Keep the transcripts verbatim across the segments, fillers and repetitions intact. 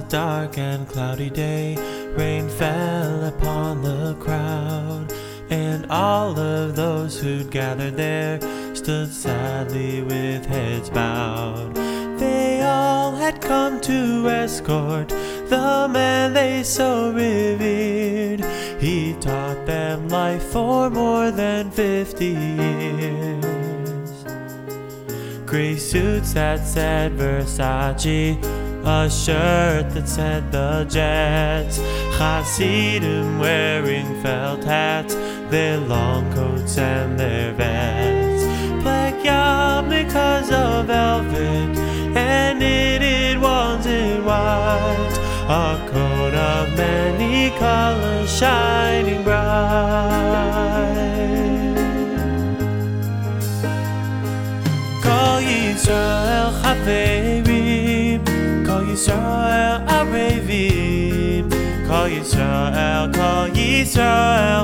dark and cloudy day, rain fell upon the crowd, and all of those who'd gathered there stood sadly with heads bowed. They all had come to escort the man they so revered. He taught them life for more than fifty years. Gray suits that said Versace, a shirt that said the Jets, Hasidim wearing felt hats, their long coats and their vests, black yarmulkes of velvet and knitted ones in white, a coat of many colors shining bright. Kol Yisrael Chaverim, Kol Yisrael Arevim, Kol Yisrael, Kol Yisrael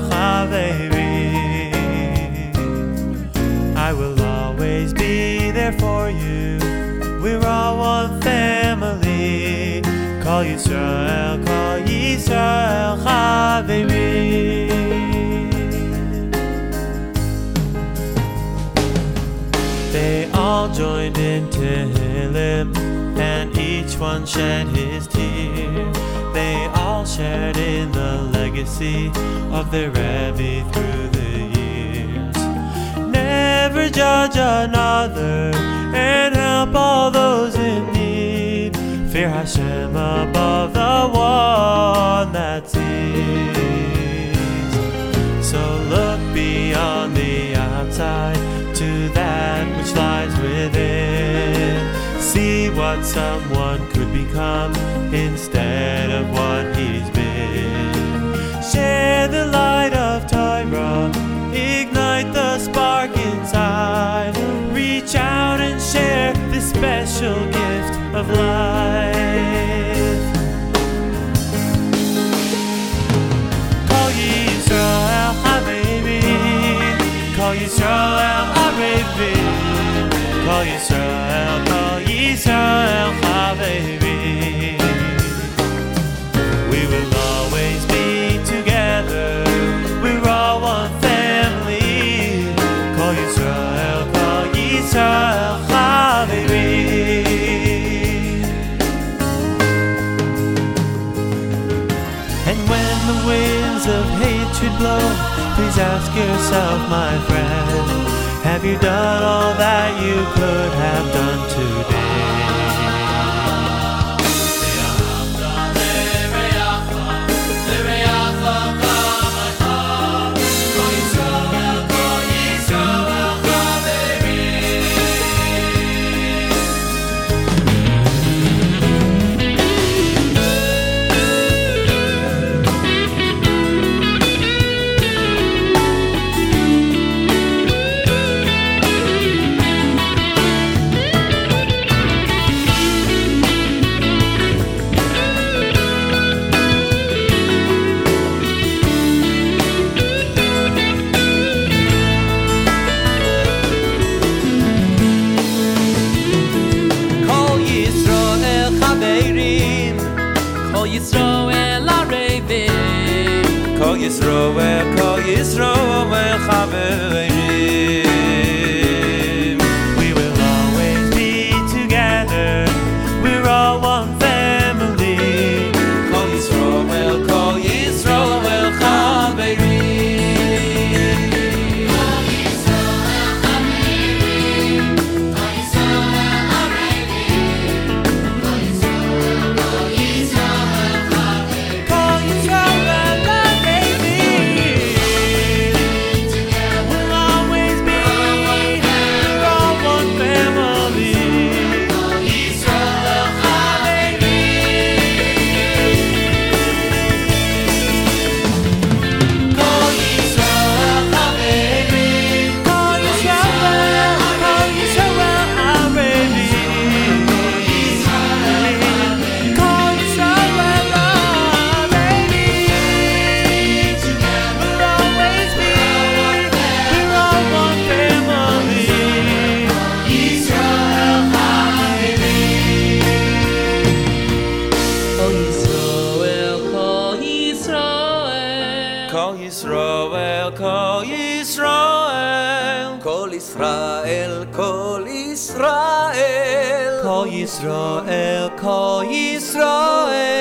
Chaverim. I will always be there for you, we're all one family. Kol Yisrael, Kol Yisrael Chaverim. They all joined in Tehillim, and each one shed his tear. They all shared in the legacy of their Rebbe through the years. Never judge another and help all those in need. Fear Hashem above the one that sees. So look beyond the outside to that which lies within. See what someone could become instead of what he's been. Share the light of Torah, ignite the spark inside. Reach out and share this special gift of life. Kol Yisrael Habibi, Kol Yisrael Arevim, Kol Yisrael, Kol Yisrael Habibi. We will always be together, we're all one family. Kol Yisrael, Kol Yisrael Habibi. And when the winds of hatred blow, please ask yourself, my friend, have you done all that you could have done today? Kol Yisroel, Kol Yisroel Chaverim. We will always be together, we're all one family. Kol Yisroel, Kol Yisroel Chaverim. We'll always be Kol Yisrael, Kol Yisrael, Kol Yisrael, Kol Yisrael, Kol Yisrael, Kol Yisrael.